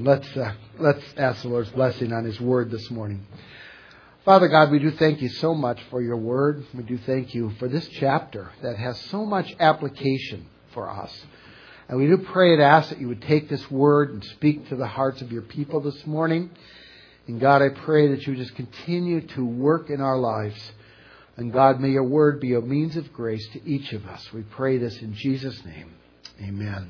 Let's ask the Lord's blessing on His Word this morning. Father God, we do thank You so much for Your Word. We do thank You for this chapter that has so much application for us. And we do pray and ask that You would take this Word and speak to the hearts of Your people this morning. And God, I pray that You would just continue to work in our lives. And God, may Your Word be a means of grace to each of us. We pray this in Jesus' name. Amen.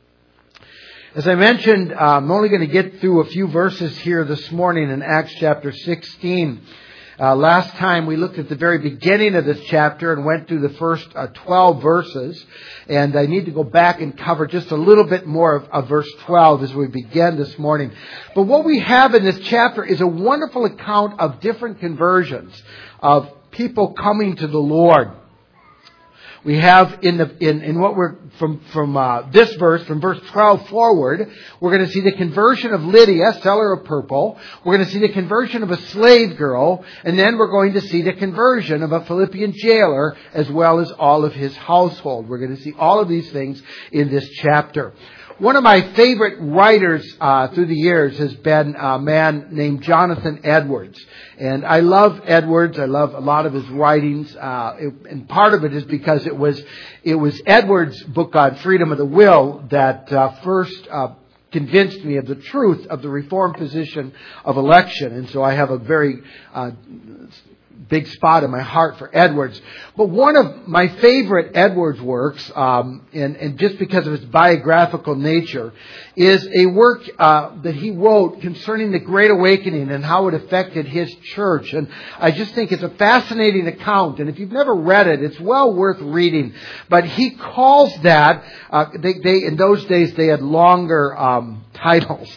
As I mentioned, I'm only going to get through a few verses here this morning in Acts chapter 16. Last time we looked at the very beginning of this chapter and went through the first 12 verses. And I need to go back and cover just a little bit more of verse 12 as we begin this morning. But what we have in this chapter is a wonderful account of different conversions, of people coming to the Lord. We have in what we're from this verse, from verse 12 forward, we're going to see the conversion of Lydia, seller of purple. We're going to see the conversion of a slave girl, and then we're going to see the conversion of a Philippian jailer, as well as all of his household. We're going to see all of these things in this chapter. One of my favorite writers through the years has been a man named Jonathan Edwards. And I love Edwards. I love a lot of his writings. And part of it is because it was Edwards' book on freedom of the will that first convinced me of the truth of the Reformed position of election. And so I have a very big spot in my heart for Edwards. But one of my favorite Edwards works, and just because of its biographical nature, is a work that he wrote concerning the Great Awakening and how it affected his church. And I just think it's a fascinating account. And if you've never read it, it's well worth reading. But he calls that, they in those days they had longer titles.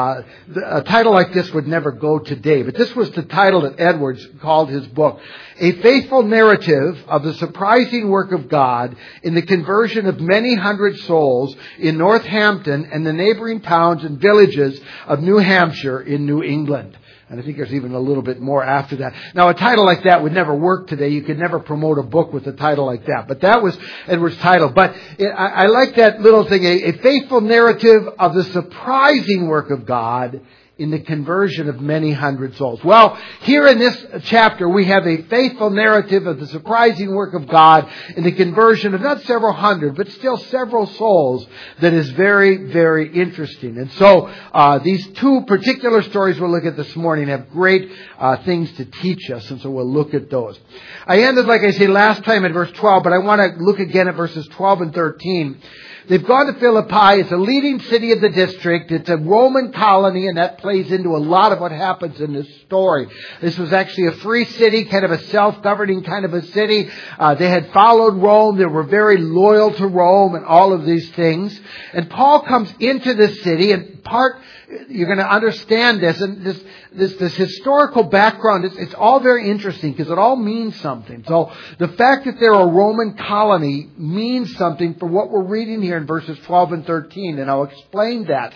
A title like this would never go today. But this was the title that Edwards called his book. A faithful narrative of the surprising work of God in the conversion of many hundred souls in Northampton and the neighboring towns and villages of New Hampshire in New England. And I think there's even a little bit more after that. Now, a title like that would never work today. You could never promote a book with a title like that. But that was Edwards' title. But I like that little thing, a faithful narrative of the surprising work of God in the conversion of many hundred souls. Well, here in this chapter, we have a faithful narrative of the surprising work of God in the conversion of not several hundred, but still several souls that is very, very interesting. And so, these two particular stories we'll look at this morning have great things to teach us, and so we'll look at those. I ended, like I say, last time at verse 12, but I want to look again at verses 12 and 13. They've gone to Philippi. It's a leading city of the district. It's a Roman colony, and that plays into a lot of what happens in this story. This was actually a free city, kind of a self-governing kind of a city. They had followed Rome. They were very loyal to Rome and all of these things. And Paul comes into this city, and you're going to understand this, and this historical background, it's all very interesting because it all means something. So the fact that they're a Roman colony means something for what we're reading here in verses 12 and 13, and I'll explain that.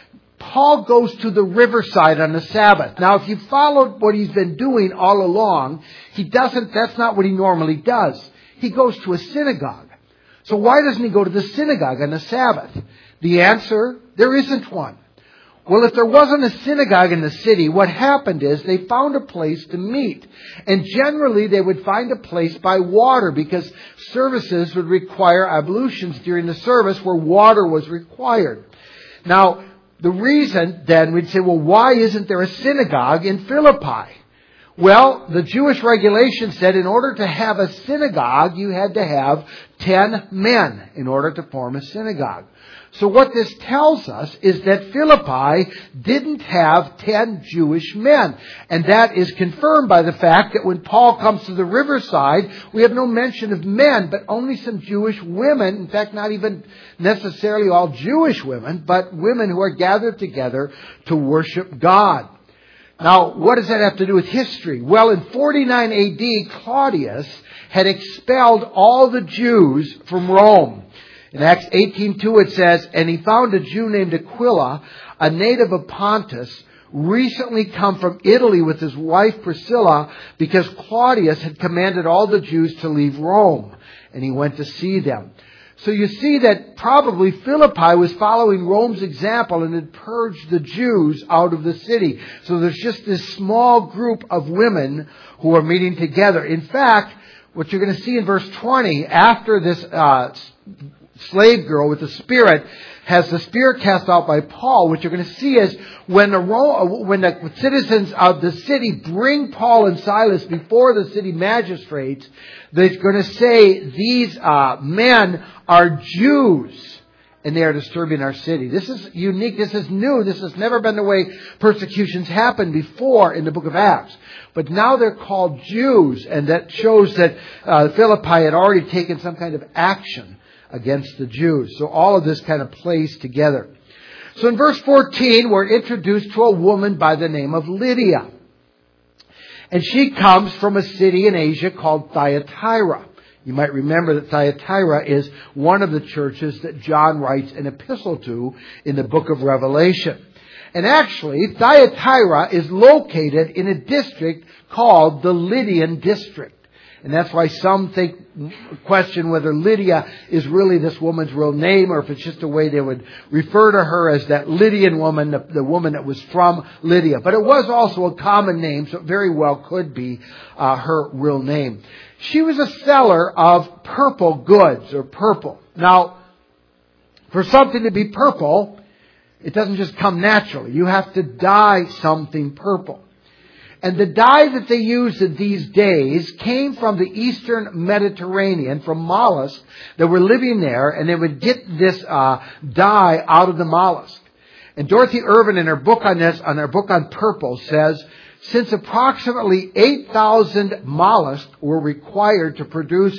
Paul goes to the riverside on the Sabbath. Now, if you followed what he's been doing all along, that's not what he normally does. He goes to a synagogue. So why doesn't he go to the synagogue on the Sabbath? The answer, there isn't one. Well, if there wasn't a synagogue in the city, what happened is they found a place to meet. And generally they would find a place by water because services would require ablutions during the service where water was required. Now, the reason then we'd say, well, why isn't there a synagogue in Philippi? Well, the Jewish regulation said in order to have a synagogue, you had to have 10 men in order to form a synagogue. So what this tells us is that Philippi didn't have 10 Jewish men. And that is confirmed by the fact that when Paul comes to the riverside, we have no mention of men, but only some Jewish women. In fact, not even necessarily all Jewish women, but women who are gathered together to worship God. Now, what does that have to do with history? Well, in 49 AD, Claudius had expelled all the Jews from Rome. In Acts 18:2 it says, and he found a Jew named Aquila, a native of Pontus, recently come from Italy with his wife Priscilla, because Claudius had commanded all the Jews to leave Rome. And he went to see them. So you see that probably Philippi was following Rome's example and had purged the Jews out of the city. So there's just this small group of women who are meeting together. In fact, what you're going to see in verse 20, after this slave girl with the spirit has the spirit cast out by Paul, what you're going to see is when the citizens of the city bring Paul and Silas before the city magistrates, they're going to say these men are Jews and they are disturbing our city. This is unique. This is new. This has never been the way persecutions happened before in the book of Acts. But now they're called Jews, and that shows that Philippi had already taken some kind of action against the Jews. So all of this kind of plays together. So in verse 14, we're introduced to a woman by the name of Lydia. And she comes from a city in Asia called Thyatira. You might remember that Thyatira is one of the churches that John writes an epistle to in the book of Revelation. And actually, Thyatira is located in a district called the Lydian district. And that's why some question whether Lydia is really this woman's real name, or if it's just a way they would refer to her as that Lydian woman, the woman that was from Lydia. But it was also a common name, so it very well could be her real name. She was a seller of purple goods, or purple. Now, for something to be purple, it doesn't just come naturally. You have to dye something purple. And the dye that they used in these days came from the eastern Mediterranean, from mollusks that were living there, and they would get this dye out of the mollusk. And Dorothy Irvin, in her book on this, on her book on purple, says, since approximately 8,000 mollusks were required to produce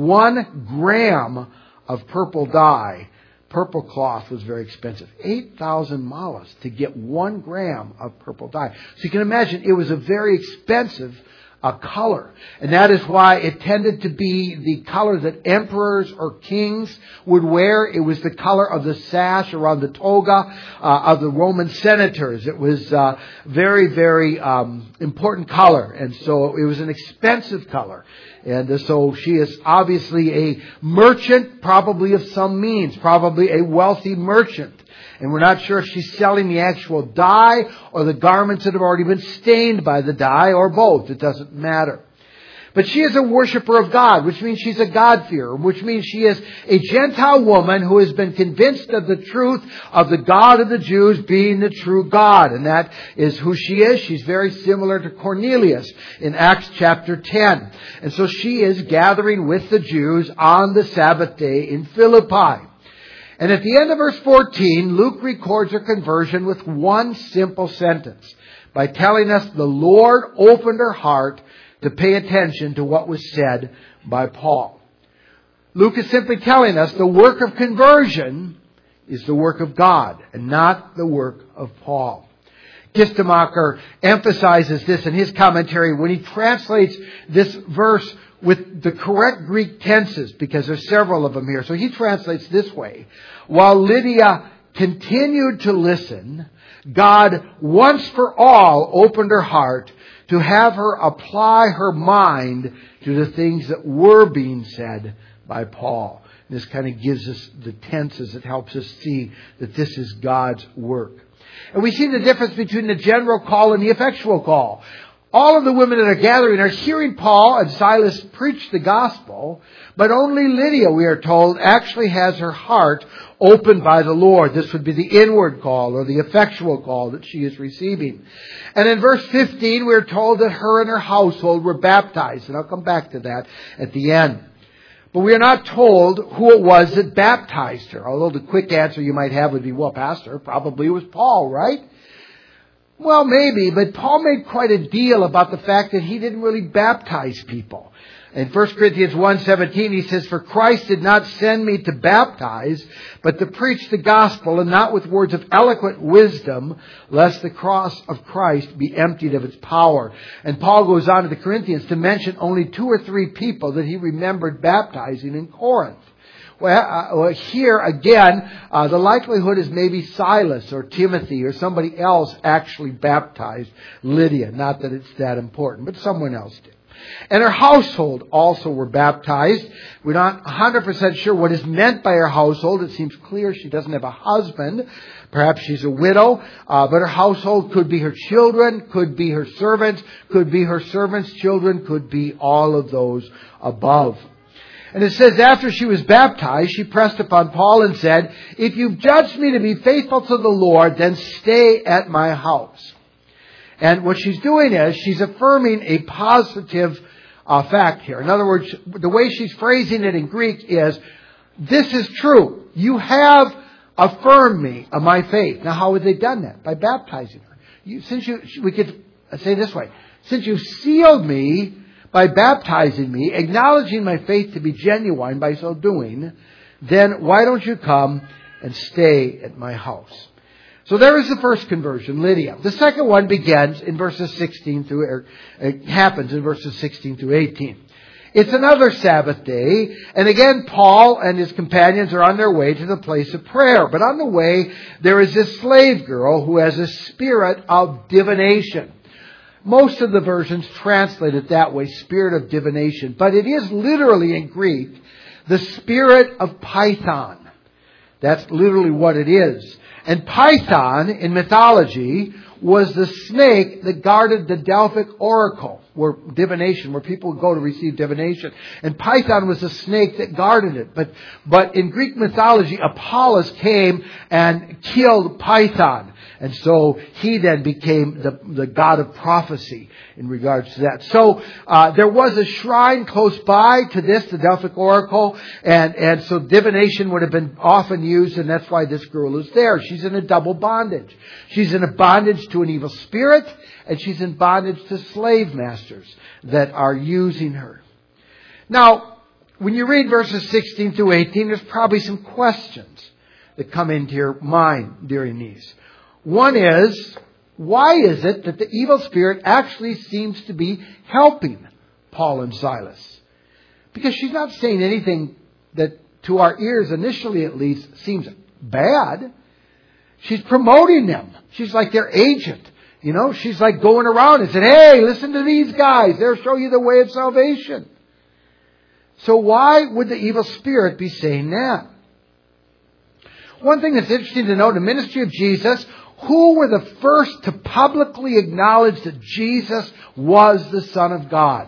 1 gram of purple dye, purple cloth was very expensive. 8,000 mollusks to get 1 gram of purple dye. So you can imagine it was a very expensive color. And that is why it tended to be the color that emperors or kings would wear. It was the color of the sash around the toga of the Roman senators. It was very, very important color. And so it was an expensive color. And so she is obviously a merchant, probably of some means, probably a wealthy merchant. And we're not sure if she's selling the actual dye or the garments that have already been stained by the dye, or both. It doesn't matter. But she is a worshiper of God, which means she's a God-fearer, which means she is a Gentile woman who has been convinced of the truth of the God of the Jews being the true God. And that is who she is. She's very similar to Cornelius in Acts chapter 10. And so she is gathering with the Jews on the Sabbath day in Philippi. And at the end of verse 14, Luke records her conversion with one simple sentence by telling us the Lord opened her heart to pay attention to what was said by Paul. Luke is simply telling us the work of conversion is the work of God and not the work of Paul. Kistemacher emphasizes this in his commentary when he translates this verse with the correct Greek tenses, because there's several of them here. So he translates this way: while Lydia continued to listen, God once for all opened her heart to have her apply her mind to the things that were being said by Paul. And this kind of gives us the tenses. It helps us see that this is God's work. And we see the difference between the general call and the effectual call. All of the women that are gathering are hearing Paul and Silas preach the gospel, but only Lydia, we are told, actually has her heart opened by the Lord. This would be the inward call or the effectual call that she is receiving. And in verse 15, we are told that her and her household were baptized. And I'll come back to that at the end. But we are not told who it was that baptized her. Although the quick answer you might have would be, well, Pastor, probably it was Paul, right? Well, maybe, but Paul made quite a deal about the fact that he didn't really baptize people. In 1 Corinthians 1:17, he says, for Christ did not send me to baptize, but to preach the gospel, and not with words of eloquent wisdom, lest the cross of Christ be emptied of its power. And Paul goes on to the Corinthians to mention only 2 or 3 people that he remembered baptizing in Corinth. Well, here again, the likelihood is maybe Silas or Timothy or somebody else actually baptized Lydia. Not that it's that important, but someone else did. And her household also were baptized. We're not 100% sure what is meant by her household. It seems clear she doesn't have a husband. Perhaps she's a widow. But her household could be her children, could be her servants, could be her servants' children, could be all of those above. And it says, after she was baptized, she pressed upon Paul and said, "If you've judged me to be faithful to the Lord, then stay at my house." And what she's doing is she's affirming a positive fact here. In other words, the way she's phrasing it in Greek is, this is true. You have affirmed me of my faith. Now, how have they done that? By baptizing her. We could say this way. Since you sealed me by baptizing me, acknowledging my faith to be genuine by so doing, then why don't you come and stay at my house? So there is the first conversion, Lydia. The second one begins in verses 16 through, it happens in verses 16 through 18. It's another Sabbath day, and again, Paul and his companions are on their way to the place of prayer. But on the way, there is this slave girl who has a spirit of divination. Most of the versions translate it that way, spirit of divination. But it is literally in Greek, the spirit of Python. That's literally what it is. And Python, in mythology, was the snake that guarded the Delphic oracle, where people would go to receive divination. And Python was the snake that guarded it. But in Greek mythology, Apollos came and killed Python. And so he then became the god of prophecy in regards to that. So there was a shrine close by to this, the Delphic oracle, and so divination would have been often used, and that's why this girl is there. She's in a double bondage. She's in a bondage to an evil spirit, and she's in bondage to slave masters that are using her. Now, when you read verses 16 through 18, there's probably some questions that come into your mind during these. One is, why is it that the evil spirit actually seems to be helping Paul and Silas? Because she's not saying anything that, to our ears, initially at least, seems bad. She's promoting them. She's like their agent. You know, she's like going around and saying, "Hey, listen to these guys. They'll show you the way of salvation." So why would the evil spirit be saying that? One thing that's interesting to note, in the ministry of Jesus, who were the first to publicly acknowledge that Jesus was the Son of God?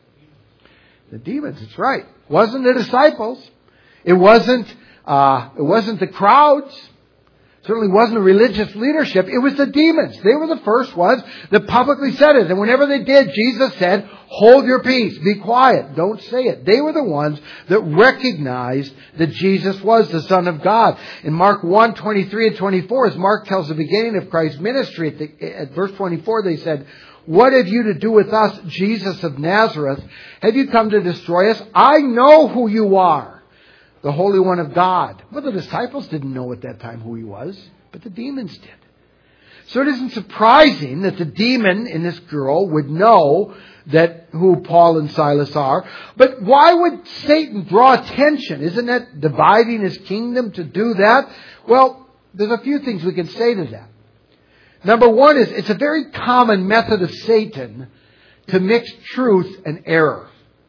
The demons, that's right. It wasn't the disciples. It wasn't the crowds. Certainly wasn't the religious leadership. It was the demons. They were the first ones that publicly said it. And whenever they did, Jesus said, "Hold your peace. Be quiet. Don't say it." They were the ones that recognized that Jesus was the Son of God. In Mark 1, 23 and 24, as Mark tells the beginning of Christ's ministry, at verse 24, they said, "What have you to do with us, Jesus of Nazareth? Have you come to destroy us? I know who you are, the Holy One of God." Well, the disciples didn't know at that time who he was, but the demons did. So it isn't surprising that the demon in this girl would know that who Paul and Silas are. But why would Satan draw attention? Isn't that dividing his kingdom to do that? Well, there's a few things we can say to that. Number one is, it's a very common method of Satan to mix truth and error.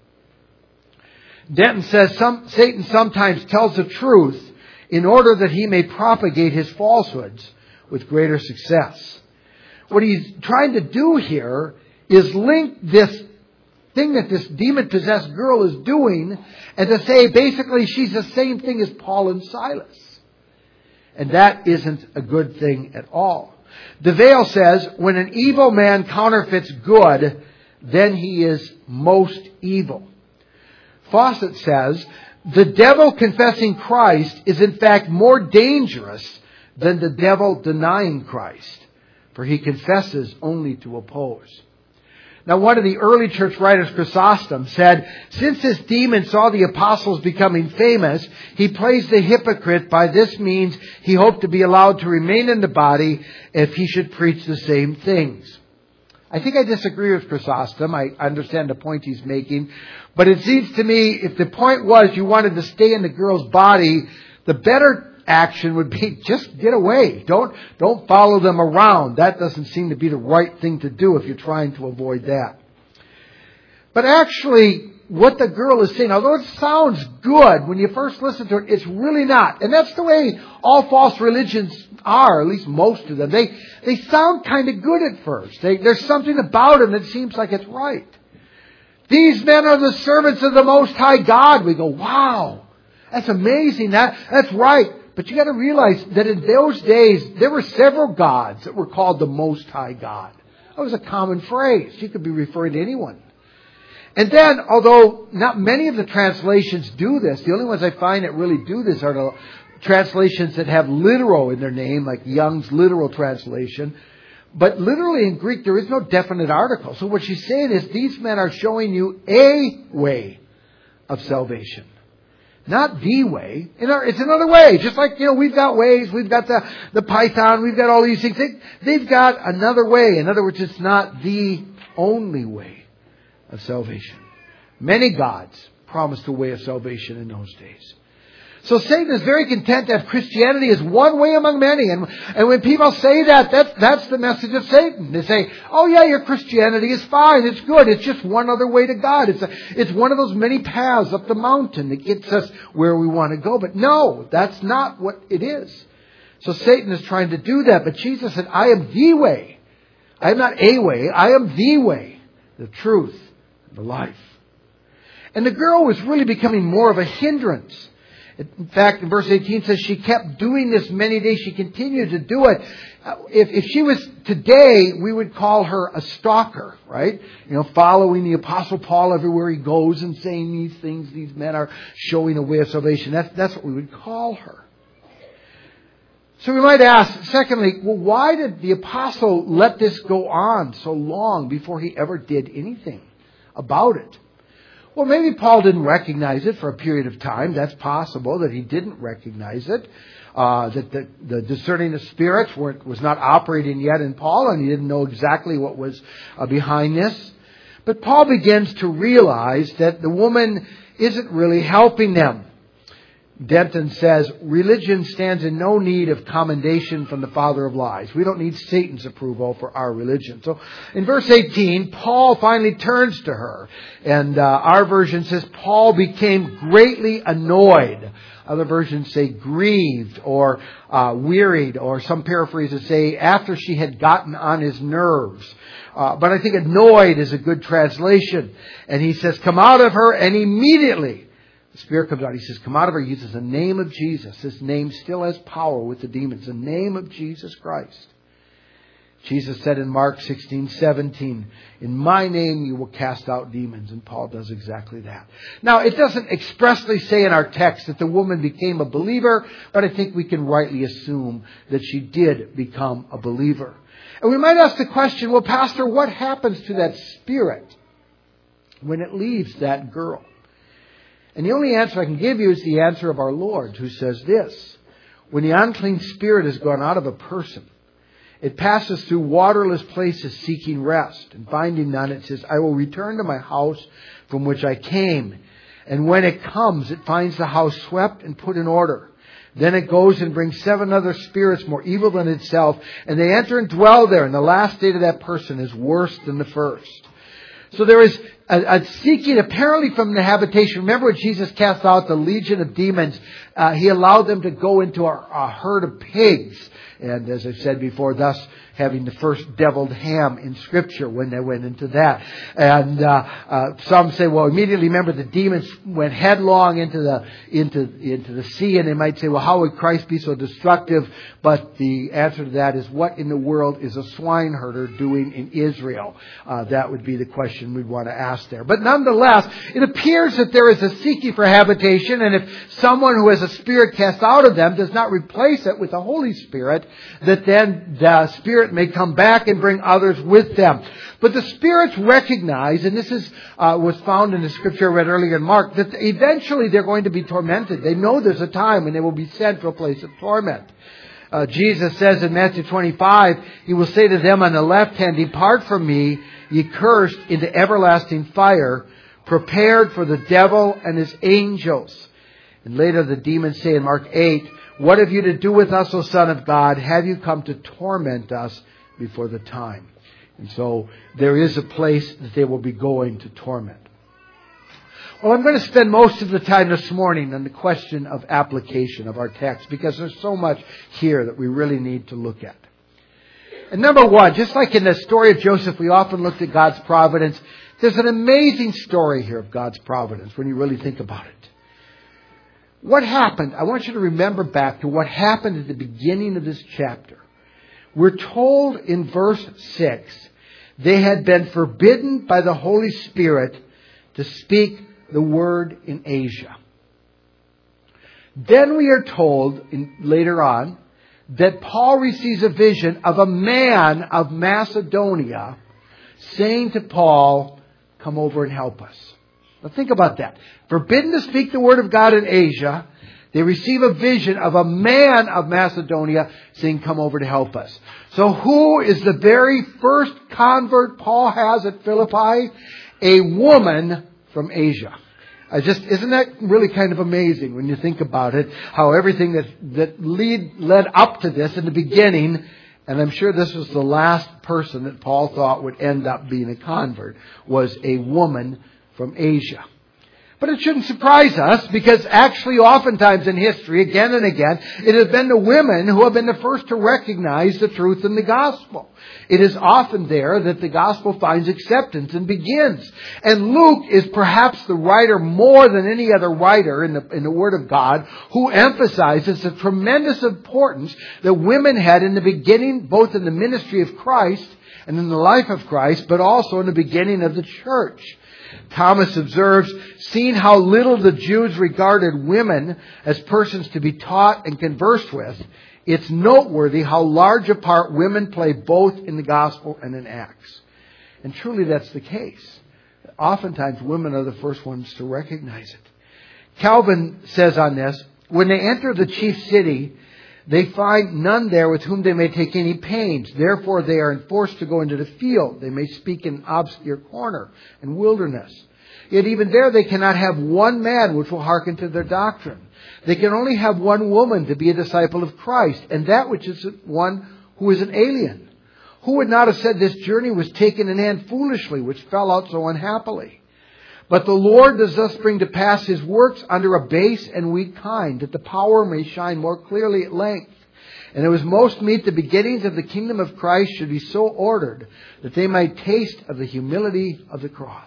Denton says Satan sometimes tells the truth in order that he may propagate his falsehoods with greater success. What he's trying to do here is link this thing that this demon-possessed girl is doing and to say basically she's the same thing as Paul and Silas. And that isn't a good thing at all. DeVale says, when an evil man counterfeits good, then he is most evil. Fawcett says, the devil confessing Christ is in fact more dangerous than the devil denying Christ, for he confesses only to oppose. Now, one of the early church writers, Chrysostom, said, since this demon saw the apostles becoming famous, he plays the hypocrite. By this means, he hoped to be allowed to remain in the body if he should preach the same things. I think I disagree with Chrysostom. I understand the point he's making. But it seems to me, if the point was you wanted to stay in the girl's body, the better action would be just get away. Don't follow them around. That doesn't seem to be the right thing to do if you're trying to avoid that. But actually, what the girl is saying, although it sounds good when you first listen to it, it's really not. And that's the way all false religions are, at least most of them. They sound kind of good at first. There's something about them that seems like it's right. These men are the servants of the Most High God. We go, wow, that's amazing. That's right. But you got to realize that in those days, there were several gods that were called the Most High God. That was a common phrase. You could be referring to anyone. And then, although not many of the translations do this, the only ones I find that really do this are the translations that have literal in their name, like Young's literal translation. But literally in Greek, there is no definite article. So what she's saying is these men are showing you a way of salvation. Not the way. It's another way. Just like, we've got ways. We've got the Python. We've got all these things. They've got another way. In other words, it's not the only way of salvation. Many gods promised a way of salvation in those days. So Satan is very content that Christianity is one way among many. And when people say that's the message of Satan. They say, oh yeah, your Christianity is fine. It's good. It's just one other way to God. It's one of those many paths up the mountain that gets us where we want to go. But no, that's not what it is. So Satan is trying to do that. But Jesus said, I am the way. I am not a way. I am the way, the truth, the life. And the girl was really becoming more of a hindrance. In fact, in verse 18 it says she kept doing this many days. She continued to do it. If she was today, we would call her a stalker, right? Following the Apostle Paul everywhere he goes and saying these things. These men are showing a way of salvation. That's what we would call her. So we might ask, secondly, well, why did the apostle let this go on so long before he ever did anything about it? Well, maybe Paul didn't recognize it for a period of time. That's possible that he didn't recognize it. That the discerning of spirits was not operating yet in Paul, and he didn't know exactly what was behind this. But Paul begins to realize that the woman isn't really helping them. Denton says, religion stands in no need of commendation from the father of lies. We don't need Satan's approval for our religion. So in verse 18, Paul finally turns to her. And our version says, Paul became greatly annoyed. Other versions say grieved or wearied, or some paraphrases say after she had gotten on his nerves. But I think annoyed is a good translation. And he says, come out of her, and immediately the spirit comes out. He says, come out of her. He uses the name of Jesus. This name still has power with the demons. The name of Jesus Christ. Jesus said in Mark 16:17, in my name you will cast out demons. And Paul does exactly that. Now, it doesn't expressly say in our text that the woman became a believer, but I think we can rightly assume that she did become a believer. And we might ask the question, well, Pastor, what happens to that spirit when it leaves that girl? And the only answer I can give you is the answer of our Lord, who says this: when the unclean spirit has gone out of a person, it passes through waterless places seeking rest, and finding none, it says, I will return to my house from which I came. And when it comes, it finds the house swept and put in order. Then it goes and brings 7 other spirits more evil than itself, and they enter and dwell there. And the last state of that person is worse than the first. So there is a seeking apparently from the habitation. Remember when Jesus cast out the legion of demons, He allowed them to go into a herd of pigs. And as I've said before, thus having the first deviled ham in Scripture when they went into that. And some say, well, immediately remember the demons went headlong into the sea, and they might say, well, how would Christ be so destructive? But the answer to that is, what in the world is a swine herder doing in Israel? That would be the question we'd want to ask there. But nonetheless, it appears that there is a seeking for habitation, and if someone who has a spirit cast out of them does not replace it with the Holy Spirit, that then the Spirit may come back and bring others with them. But the spirits recognize, and this was found in the scripture I read earlier in Mark, that eventually they're going to be tormented. They know there's a time when they will be sent to a place of torment. Jesus says in Matthew 25, He will say to them on the left hand, depart from me, ye cursed, into everlasting fire, prepared for the devil and his angels. And later the demons say in Mark 8, what have you to do with us, O Son of God? Have you come to torment us before the time? And so there is a place that they will be going to torment. Well, I'm going to spend most of the time this morning on the question of application of our text because there's so much here that we really need to look at. And number one, just like in the story of Joseph, we often looked at God's providence. There's an amazing story here of God's providence when you really think about it. What happened? I want you to remember back to what happened at the beginning of this chapter. We're told in verse 6, they had been forbidden by the Holy Spirit to speak the word in Asia. Then we are told later on that Paul receives a vision of a man of Macedonia saying to Paul, come over and help us. Now think about that. Forbidden to speak the word of God in Asia. They receive a vision of a man of Macedonia saying, come over to help us. So who is the very first convert Paul has at Philippi? A woman from Asia. Isn't that really kind of amazing when you think about it? How everything that led up to this in the beginning, and I'm sure this was the last person that Paul thought would end up being a convert, was a woman from Asia. But it shouldn't surprise us because actually oftentimes in history, again and again, it has been the women who have been the first to recognize the truth in the gospel. It is often there that the gospel finds acceptance and begins. And Luke is perhaps the writer more than any other writer in the Word of God who emphasizes the tremendous importance that women had in the beginning, both in the ministry of Christ and in the life of Christ, but also in the beginning of the church. Thomas observes, seeing how little the Jews regarded women as persons to be taught and conversed with, it's noteworthy how large a part women play both in the gospel and in Acts. And truly that's the case. Oftentimes women are the first ones to recognize it. Calvin says on this, when they enter the chief city, they find none there with whom they may take any pains. Therefore, they are enforced to go into the field. They may speak in obscure corner and wilderness. Yet even there they cannot have one man which will hearken to their doctrine. They can only have one woman to be a disciple of Christ, and that which is one who is an alien. Who would not have said this journey was taken in hand foolishly, which fell out so unhappily? But the Lord does thus bring to pass His works under a base and weak kind, that the power may shine more clearly at length. And it was most meet the beginnings of the kingdom of Christ should be so ordered that they might taste of the humility of the cross.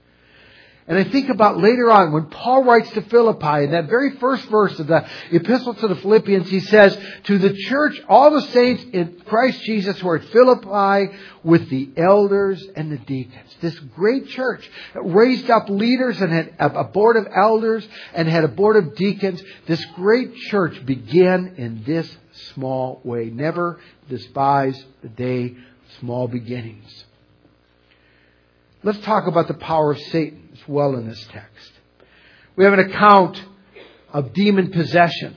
And I think about later on when Paul writes to Philippi, in that very first verse of the Epistle to the Philippians, he says, to the church, all the saints in Christ Jesus who are at Philippi with the elders and the deacons. This great church raised up leaders and had a board of elders and had a board of deacons. This great church began in this small way. Never despise the day of small beginnings. Let's talk about the power of Satan as well in this text. We have an account of demon possession.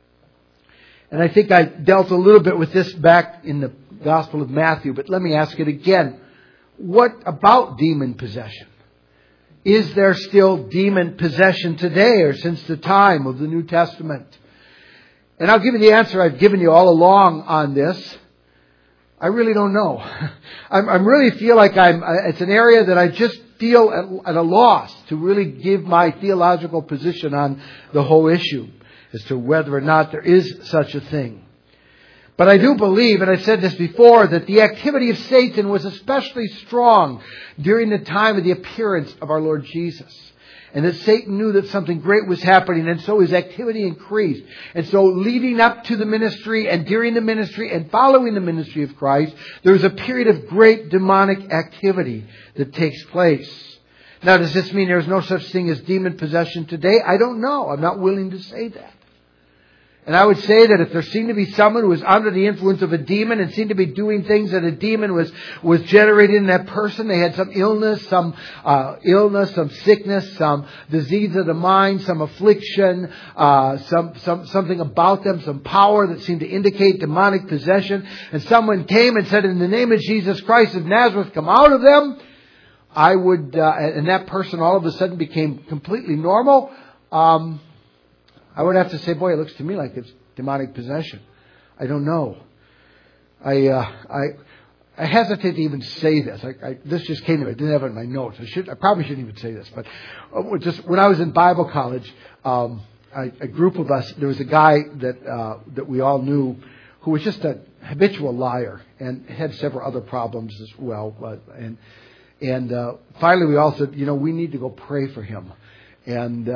And I think I dealt a little bit with this back in the Gospel of Matthew, but let me ask it again. What about demon possession? Is there still demon possession today or since the time of the New Testament? And I'll give you the answer I've given you all along on this. I really don't know. I really feel like it's an area that I just feel at a loss to really give my theological position on the whole issue as to whether or not there is such a thing. But I do believe, and I said this before, that the activity of Satan was especially strong during the time of the appearance of our Lord Jesus. And that Satan knew that something great was happening, and so his activity increased. And so leading up to the ministry and during the ministry and following the ministry of Christ, there's a period of great demonic activity that takes place. Now, does this mean there's no such thing as demon possession today? I don't know. I'm not willing to say that. And I would say that if there seemed to be someone who was under the influence of a demon and seemed to be doing things that a demon was generating in that person, they had some illness, some sickness, some disease of the mind, some affliction, something about them, some power that seemed to indicate demonic possession, and someone came and said, in the name of Jesus Christ of Nazareth, come out of them, I would, and that person all of a sudden became completely normal. I would have to say, boy, it looks to me like it's demonic possession. I don't know. I hesitate to even say this. This just came to me. I didn't have it in my notes. I probably shouldn't even say this. But just when I was in Bible college, a group of us, there was a guy that we all knew who was just a habitual liar and had several other problems as well. And finally we all said, we need to go pray for him. And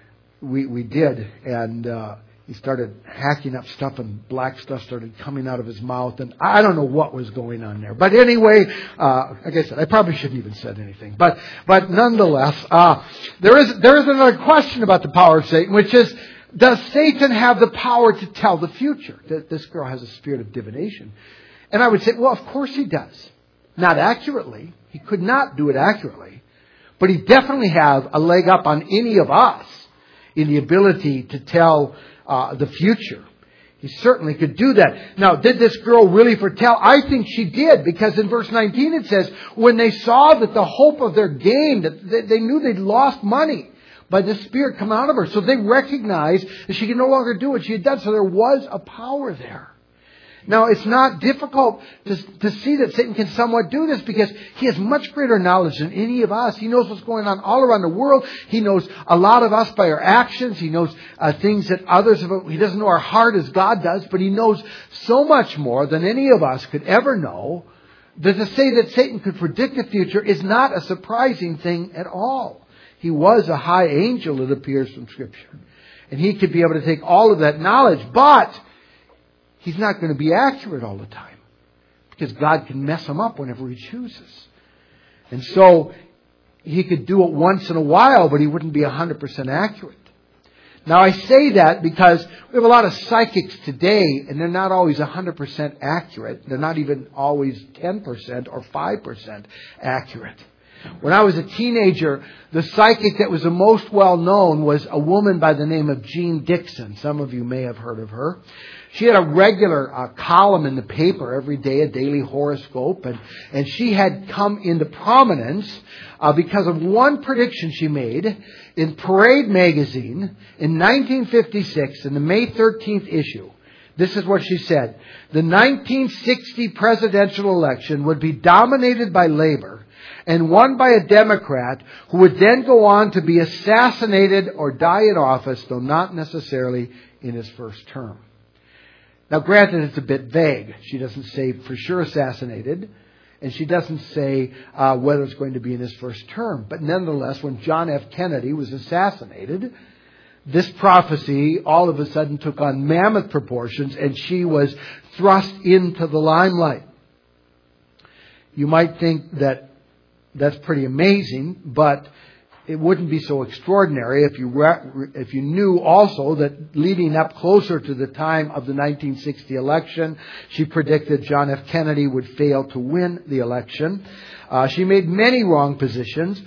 we did. And he started hacking up stuff, and black stuff started coming out of his mouth. And I don't know what was going on there. But anyway, like I said, I probably shouldn't even said anything. But nonetheless, there is another question about the power of Satan, which is, does Satan have the power to tell the future? That this girl has a spirit of divination. And I would say, well, of course he does. Not accurately. He could not do it accurately. But he definitely has a leg up on any of us in the ability to tell the future. He certainly could do that. Now, did this girl really foretell? I think she did, because in verse 19 it says, when they saw that the hope of their gain, that they knew they'd lost money by the Spirit come out of her. So they recognized that she could no longer do what she had done. So there was a power there. Now, it's not difficult to see that Satan can somewhat do this, because he has much greater knowledge than any of us. He knows what's going on all around the world. He knows a lot of us by our actions. He knows things that others have. He doesn't know our heart as God does, but he knows so much more than any of us could ever know, that to say that Satan could predict the future is not a surprising thing at all. He was a high angel, it appears from Scripture. And he could be able to take all of that knowledge, but he's not going to be accurate all the time, because God can mess him up whenever he chooses. And so he could do it once in a while, but he wouldn't be 100% accurate. Now, I say that because we have a lot of psychics today, and they're not always 100% accurate. They're not even always 10% or 5% accurate. When I was a teenager, the psychic that was the most well known was a woman by the name of Jean Dixon. Some of you may have heard of her. She had a regular column in the paper every day, a daily horoscope, and she had come into prominence because of one prediction she made in Parade magazine in 1956, in the May 13th issue. This is what she said. The 1960 presidential election would be dominated by Labor and won by a Democrat, who would then go on to be assassinated or die in office, though not necessarily in his first term. Now, granted, it's a bit vague. She doesn't say for sure assassinated, and she doesn't say whether it's going to be in his first term. But nonetheless, when John F. Kennedy was assassinated, this prophecy all of a sudden took on mammoth proportions, and she was thrust into the limelight. You might think that that's pretty amazing, but it wouldn't be so extraordinary if you knew also that leading up closer to the time of the 1960 election, she predicted John F. Kennedy would fail to win the election. She made many wrong predictions.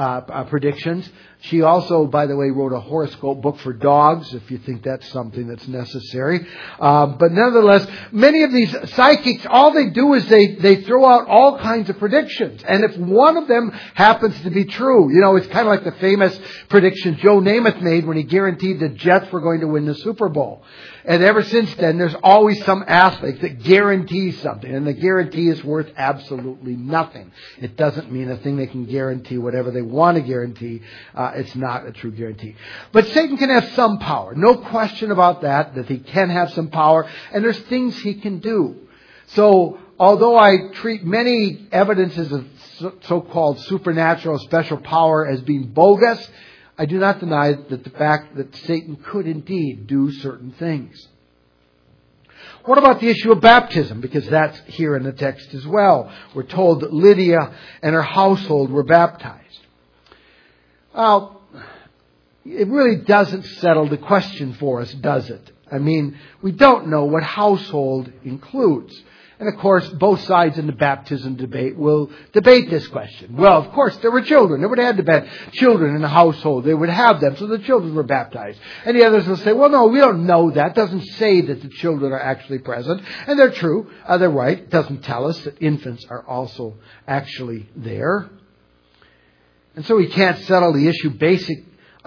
She also, by the way, wrote a horoscope book for dogs, if you think that's something that's necessary. But nonetheless, many of these psychics, all they do is they throw out all kinds of predictions. And if one of them happens to be true, it's kind of like the famous prediction Joe Namath made when he guaranteed the Jets were going to win the Super Bowl. And ever since then, there's always some aspect that guarantees something. And the guarantee is worth absolutely nothing. It doesn't mean a thing. They can guarantee whatever they want to guarantee. It's not a true guarantee. But Satan can have some power. No question about that he can have some power. And there's things he can do. So, although I treat many evidences of so-called supernatural special power as being bogus, I do not deny that the fact that Satan could indeed do certain things. What about the issue of baptism? Because that's here in the text as well. We're told that Lydia and her household were baptized. Well, it really doesn't settle the question for us, does it? I mean, we don't know what household includes. And of course, both sides in the baptism debate will debate this question. Well, of course, there were children. There would have to be children in the household. They would have them, so the children were baptized. And the others will say, well, no, we don't know that. It doesn't say that the children are actually present. And they're true. They're right. It doesn't tell us that infants are also actually there. And so we can't settle the issue based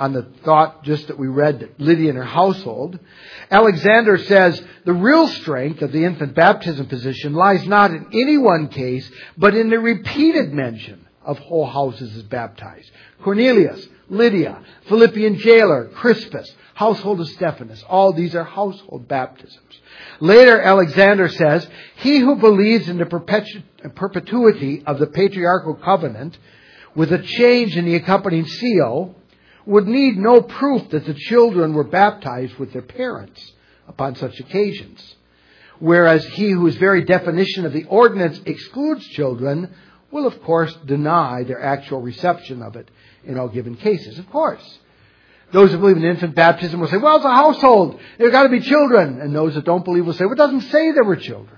on the thought just that we read that Lydia and her household. Alexander says the real strength of the infant baptism position lies not in any one case, but in the repeated mention of whole houses as baptized. Cornelius, Lydia, Philippian jailer, Crispus, household of Stephanus. All these are household baptisms. Later, Alexander says, he who believes in the perpetuity of the patriarchal covenant with a change in the accompanying seal would need no proof that the children were baptized with their parents upon such occasions. Whereas he whose very definition of the ordinance excludes children will, of course, deny their actual reception of it in all given cases. Of course, those who believe in infant baptism will say, well, it's a household. There have got to be children. And those that don't believe will say, well, it doesn't say there were children.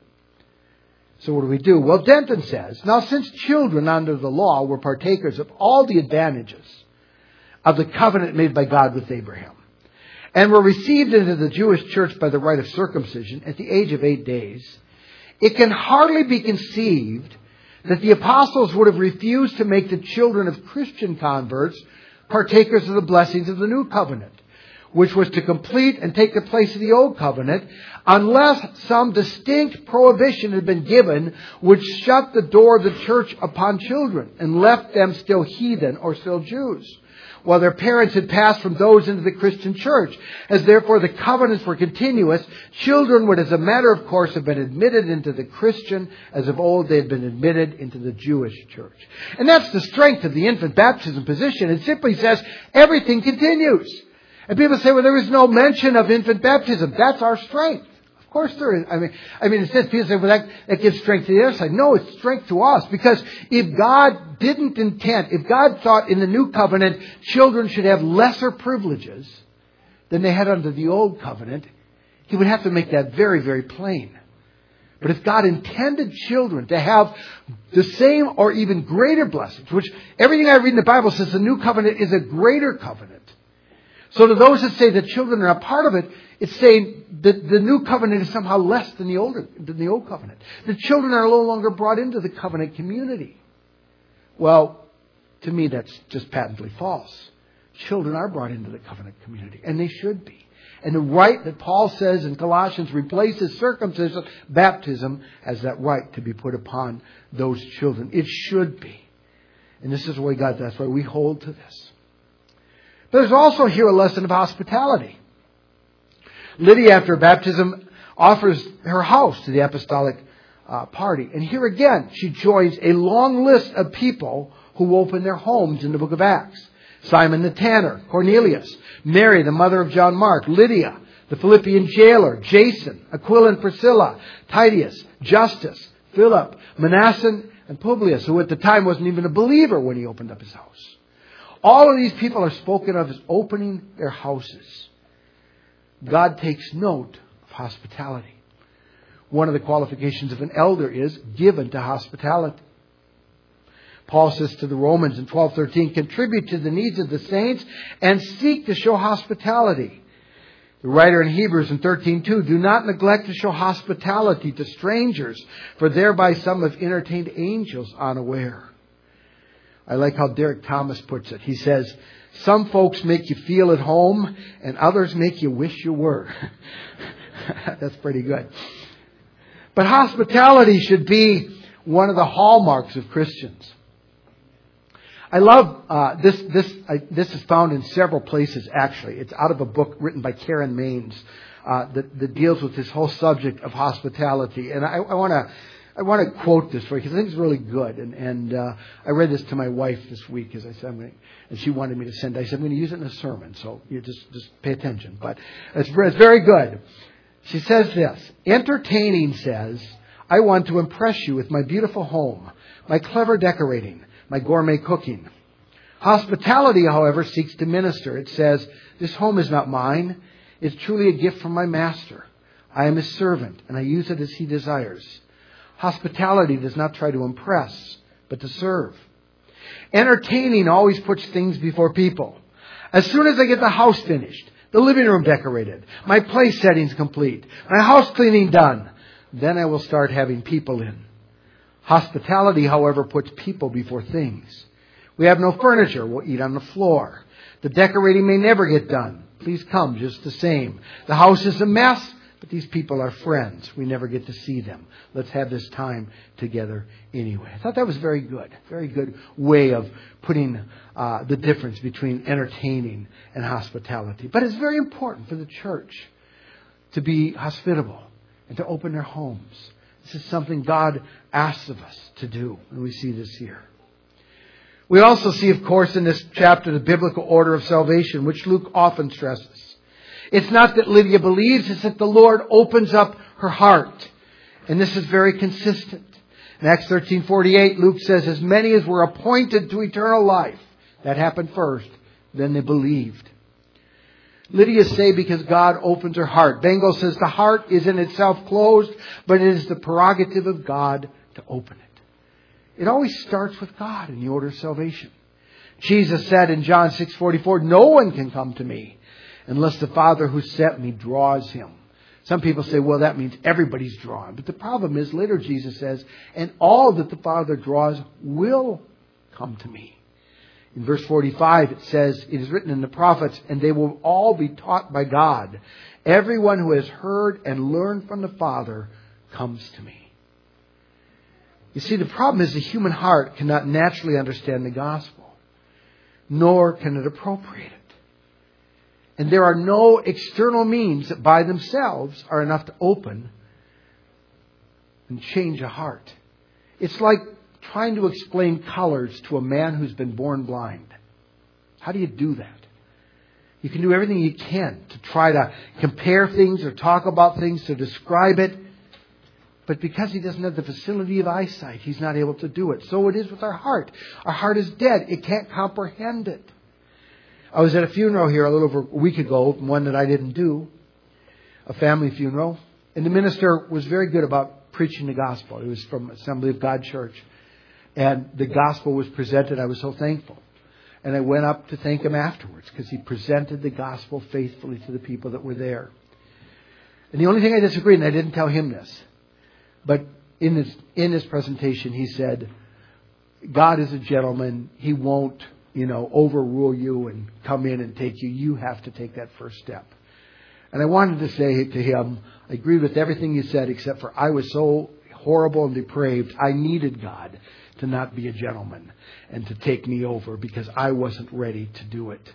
So what do we do? Well, Denton says, now since children under the law were partakers of all the advantages of the covenant made by God with Abraham, and were received into the Jewish church by the rite of circumcision at the age of 8 days, it can hardly be conceived that the apostles would have refused to make the children of Christian converts partakers of the blessings of the new covenant, which was to complete and take the place of the old covenant, unless some distinct prohibition had been given which shut the door of the church upon children and left them still heathen or still Jews, while their parents had passed from those into the Christian church. As therefore the covenants were continuous, children would as a matter of course have been admitted into the Christian as of old they had been admitted into the Jewish church. And that's the strength of the infant baptism position. It simply says everything continues. And people say, well, there is no mention of infant baptism. That's our strength. Of course there is. I mean, it says, people say, well, that gives strength to the other side. No, it's strength to us. Because if God didn't intend, if God thought in the new covenant children should have lesser privileges than they had under the old covenant, He would have to make that very, very plain. But if God intended children to have the same or even greater blessings, which everything I read in the Bible says the new covenant is a greater covenant. So to those that say that children are a part of it, it's saying that the new covenant is somehow less than the old covenant. The children are no longer brought into the covenant community. Well, to me that's just patently false. Children are brought into the covenant community, and they should be. And the rite that Paul says in Colossians replaces circumcision, baptism, has that right to be put upon those children. It should be. And this is the way God, that's why we hold to this. There's also here a lesson of hospitality. Lydia, after baptism, offers her house to the apostolic party. And here again, she joins a long list of people who open their homes in the book of Acts. Simon the tanner, Cornelius, Mary, the mother of John Mark, Lydia, the Philippian jailer, Jason, Aquila and Priscilla, Titus, Justus, Philip, Manasseh, and Publius, who at the time wasn't even a believer when he opened up his house. All of these people are spoken of as opening their houses. God takes note of hospitality. One of the qualifications of an elder is given to hospitality. Paul says to the Romans in 12:13, contribute to the needs of the saints and seek to show hospitality. The writer in Hebrews in 13:2, do not neglect to show hospitality to strangers, for thereby some have entertained angels unaware. I like how Derek Thomas puts it. He says, some folks make you feel at home and others make you wish you were. That's pretty good. But hospitality should be one of the hallmarks of Christians. I love this. This is found in several places, actually. It's out of a book written by Karen Maines that deals with this whole subject of hospitality. And I want to quote this for you because I think it's really good. And I read this to my wife this week, as I said, and she wanted me to send. I said, I'm going to use it in a sermon, so you just pay attention. But it's very good. She says this: entertaining says, I want to impress you with my beautiful home, my clever decorating, my gourmet cooking. Hospitality, however, seeks to minister. It says, this home is not mine. It's truly a gift from my master. I am his servant, and I use it as he desires. Hospitality does not try to impress, but to serve. Entertaining always puts things before people. As soon as I get the house finished, the living room decorated, my place settings complete, my house cleaning done, then I will start having people in. Hospitality, however, puts people before things. We have no furniture. We'll eat on the floor. The decorating may never get done. Please come just the same. The house is a mess, but these people are friends. We never get to see them. Let's have this time together anyway. I thought that was very good. Very good way of putting the difference between entertaining and hospitality. But it's very important for the church to be hospitable and to open their homes. This is something God asks of us to do, and we see this here. We also see, of course, in this chapter the biblical order of salvation, which Luke often stresses. It's not that Lydia believes, it's that the Lord opens up her heart. And this is very consistent. In Acts 13:48, Luke says, as many as were appointed to eternal life. That happened first. Then they believed. Lydia say because God opens her heart. Bengel says the heart is in itself closed, but it is the prerogative of God to open it. It always starts with God in the order of salvation. Jesus said in John 6:44, no one can come to me unless the Father who sent me draws him. Some people say, well, that means everybody's drawn. But the problem is, later Jesus says, and all that the Father draws will come to me. In verse 45, it says, it is written in the prophets, and they will all be taught by God. Everyone who has heard and learned from the Father comes to me. You see, the problem is the human heart cannot naturally understand the gospel, nor can it appropriate it. And there are no external means that by themselves are enough to open and change a heart. It's like trying to explain colors to a man who's been born blind. How do you do that? You can do everything you can to try to compare things or talk about things to describe it. But because he doesn't have the facility of eyesight, he's not able to do it. So it is with our heart. Our heart is dead. It can't comprehend it. I was at a funeral here a little over a week ago, one that I didn't do, a family funeral. And the minister was very good about preaching the gospel. It was from Assembly of God Church. And the gospel was presented. I was so thankful. And I went up to thank him afterwards because he presented the gospel faithfully to the people that were there. And the only thing I disagreed, and I didn't tell him this, but in his presentation, he said, God is a gentleman. He won't, overrule you and come in and take you. You have to take that first step. And I wanted to say to him, I agree with everything you said, except for I was so horrible and depraved. I needed God to not be a gentleman and to take me over because I wasn't ready to do it.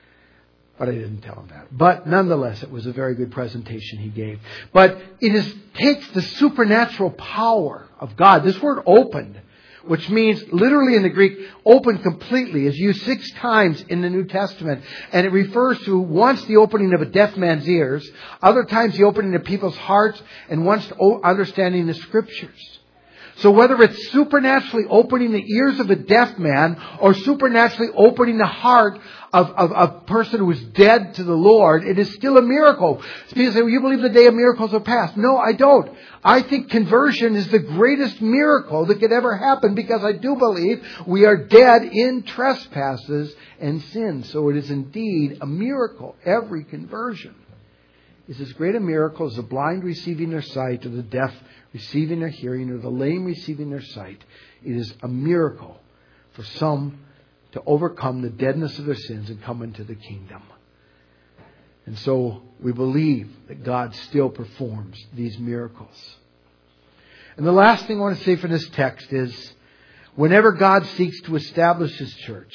But I didn't tell him that. But nonetheless, it was a very good presentation he gave. But it takes the supernatural power of God. This word opened, which means literally in the Greek, open completely, is used 6 times in the New Testament. And it refers to once the opening of a deaf man's ears, other times the opening of people's hearts, and once understanding the Scriptures. So whether it's supernaturally opening the ears of a deaf man or supernaturally opening the heart of a person who is dead to the Lord, it is still a miracle. People say, well, you believe the day of miracles are past. No, I don't. I think conversion is the greatest miracle that could ever happen because I do believe we are dead in trespasses and sins. So it is indeed a miracle. Every conversion is as great a miracle as the blind receiving their sight or the deaf receiving their hearing or the lame receiving their sight. It is a miracle for some to overcome the deadness of their sins and come into the kingdom. And so we believe that God still performs these miracles. And the last thing I want to say from this text is, whenever God seeks to establish His church,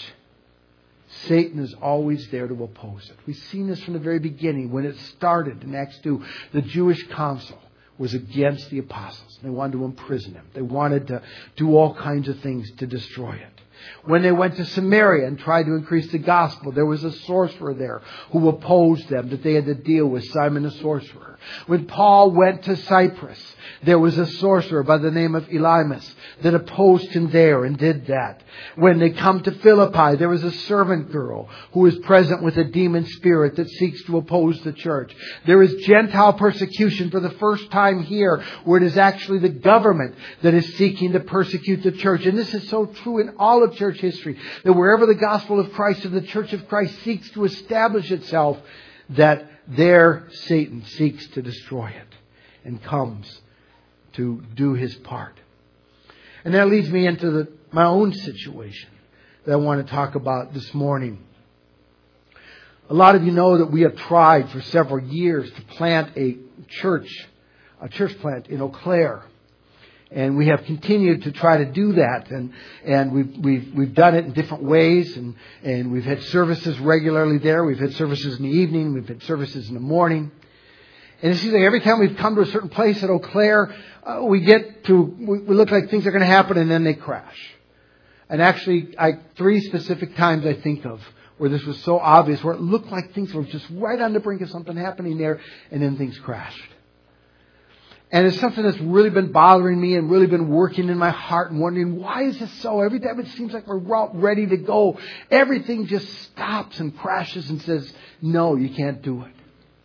Satan is always there to oppose it. We've seen this from the very beginning. When it started in Acts 2, the Jewish council was against the apostles. They wanted to imprison them. They wanted to do all kinds of things to destroy it. When they went to Samaria and tried to increase the gospel, there was a sorcerer there who opposed them, that they had to deal with, Simon the sorcerer. When Paul went to Cyprus, there was a sorcerer by the name of Elymas that opposed him there and did that. When they come to Philippi, there was a servant girl who is present with a demon spirit that seeks to oppose the church. There is Gentile persecution for the first time here, where it is actually the government that is seeking to persecute the church. And this is so true in all of church history, that wherever the gospel of Christ or the church of Christ seeks to establish itself, that there Satan seeks to destroy it and comes to do his part. And that leads me into my own situation that I want to talk about this morning. A lot of you know that we have tried for several years to plant a church plant in Eau Claire. And we have continued to try to do that, and we've done it in different ways, and we've had services regularly there. We've had services in the evening, we've had services in the morning, and it seems like every time we've come to a certain place at Eau Claire, we look like things are going to happen, and then they crash. And actually, 3 specific times I think of where this was so obvious, where it looked like things were just right on the brink of something happening there, and then things crashed. And it's something that's really been bothering me and really been working in my heart and wondering, why is this so? Every time it seems like we're ready to go, everything just stops and crashes and says, no, you can't do it.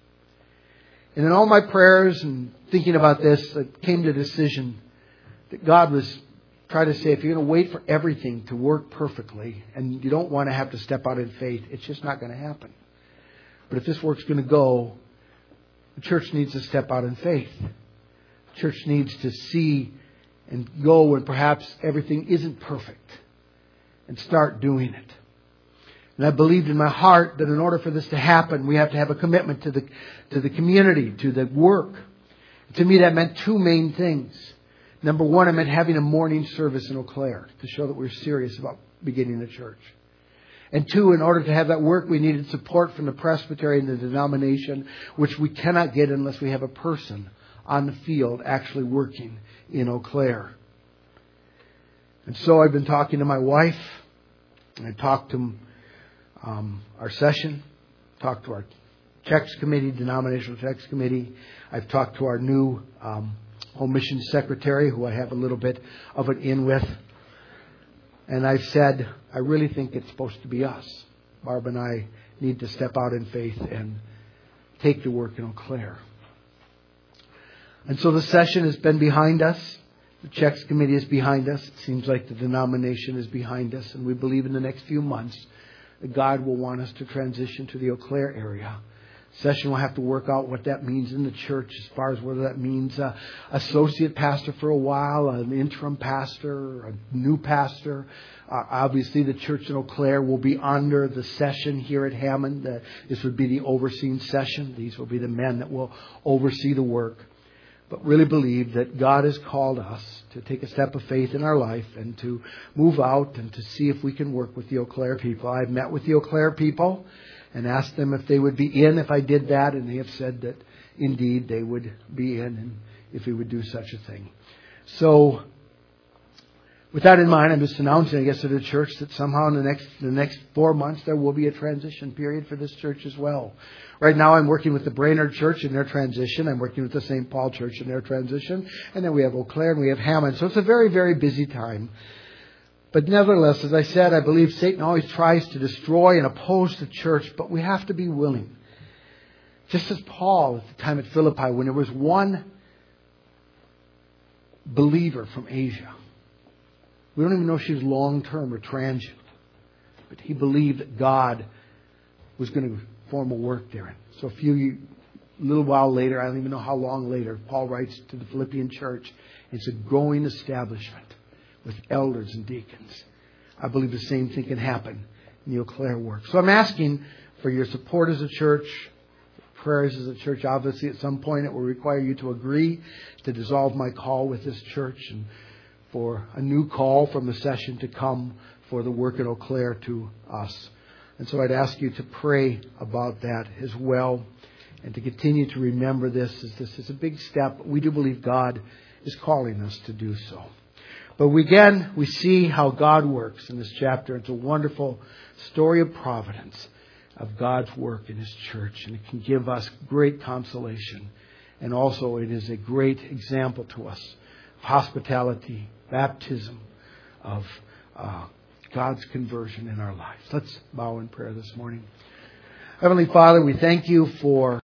And in all my prayers and thinking about this, I came to the decision that God was trying to say, if you're going to wait for everything to work perfectly and you don't want to have to step out in faith, it's just not going to happen. But if this work's going to go, the church needs to step out in faith. Church needs to see and go when perhaps everything isn't perfect and start doing it. And I believed in my heart that in order for this to happen, we have to have a commitment to the community, to the work. To me, that meant 2 main things. Number 1, it meant having a morning service in Eau Claire to show that we're serious about beginning a church. And 2, in order to have that work, we needed support from the presbytery and the denomination, which we cannot get unless we have a person on the field actually working in Eau Claire. And so I've been talking to my wife. I talked to our session, talked to our checks committee, denominational checks committee. I've talked to our new home mission secretary, who I have a little bit of an in with. And I've said, I really think it's supposed to be us. Barb and I need to step out in faith and take the work in Eau Claire. And so the session has been behind us. The checks committee is behind us. It seems like the denomination is behind us. And we believe in the next few months that God will want us to transition to the Eau Claire area. Session will have to work out what that means in the church, as far as whether that means associate pastor for a while, an interim pastor, a new pastor. Obviously, the church in Eau Claire will be under the session here at Hammond. This would be the overseeing session. These will be the men that will oversee the work. But really believe that God has called us to take a step of faith in our life and to move out and to see if we can work with the Eau Claire people. I've met with the Eau Claire people and asked them if they would be in if I did that. And they have said that indeed they would be in and if we would do such a thing. So with that in mind, I'm just announcing, I guess, to the church that somehow in the next 4 months there will be a transition period for this church as well. Right now I'm working with the Brainerd Church in their transition. I'm working with the St. Paul Church in their transition. And then we have Eau Claire and we have Hammond. So it's a very, very busy time. But nevertheless, as I said, I believe Satan always tries to destroy and oppose the church, but we have to be willing. Just as Paul at the time at Philippi, when there was one believer from Asia. We don't even know if she was long-term or transient. But he believed that God was going to form a work there. So a little while later, I don't even know how long later, Paul writes to the Philippian church. It's a growing establishment with elders and deacons. I believe the same thing can happen in the Eau Claire work. So I'm asking for your support as a church, prayers as a church. Obviously, at some point, it will require you to agree to dissolve my call with this church and for a new call from the session to come for the work at Eau Claire to us. And so I'd ask you to pray about that as well and to continue to remember this as this is a big step. We do believe God is calling us to do so. But again, we see how God works in this chapter. It's a wonderful story of providence of God's work in His church. And it can give us great consolation. And also it is a great example to us of hospitality, baptism, of God's conversion in our lives. Let's bow in prayer this morning. Heavenly Father, we thank you for